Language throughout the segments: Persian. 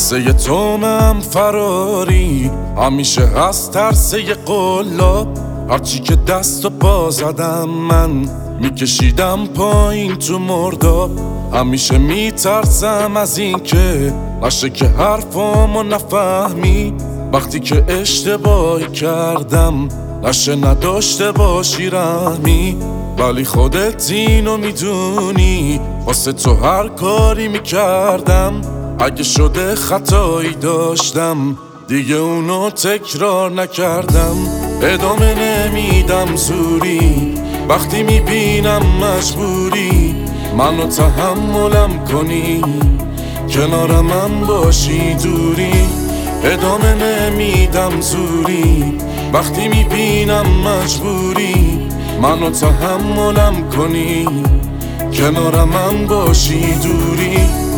قصه تومم فراری همیشه هست ترسه قلاب. هرچی که دست و پا زدم من میکشیدم پایین تو مرداب. همیشه میترسم از این که نشه که حرفامو نفهمی. وقتی که اشتباهی کردم نشه نداشته باشی رحمی. ولی خودت اینو میدونی واسه تو هر کاری میکردم. اگه شده خطایی داشتم دیگه اونو تکرار نکردم. ادامه نمیدم زوری وقتی میبینم مجبوری منو تحملم کنی کنار من باشی دوری. ادامه نمیدم زوری وقتی میبینم مجبوری منو تحملم کنی کنار من باشی دوری.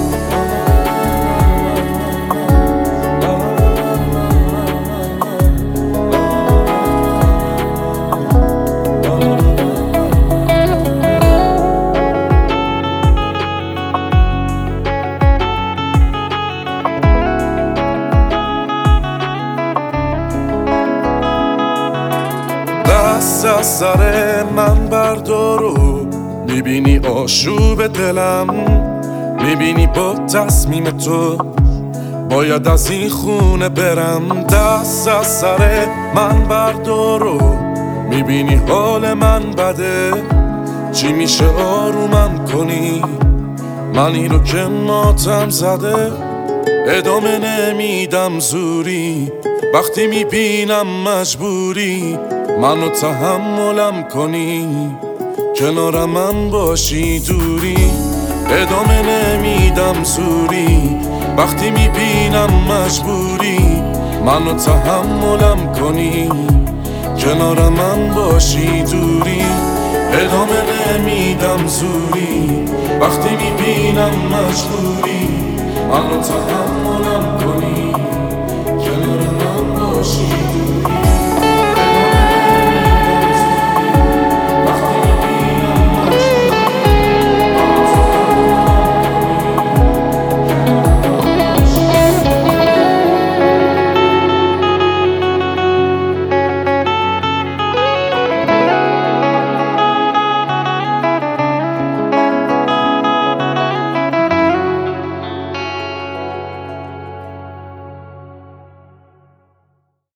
دست از سر من بردارو میبینی آشوب دلم. میبینی با تصمیم تو باید از این خونه برم. دست از سر من بردارو میبینی حال من بده. چی میشه آرومم کنی منی رو که ماتم زده. ادامه نمیدم زوری وقتی میبینم مجبوری منو تحملم کنی کنار من باشی دوری. ادامه نمیدم زوری وقتی میبینم مجبوری منو تحملم کنی کنار من باشی دوری. ادامه نمیدم زوری وقتی میبینم مجبوری منو تحملم کنی کنار من باشی.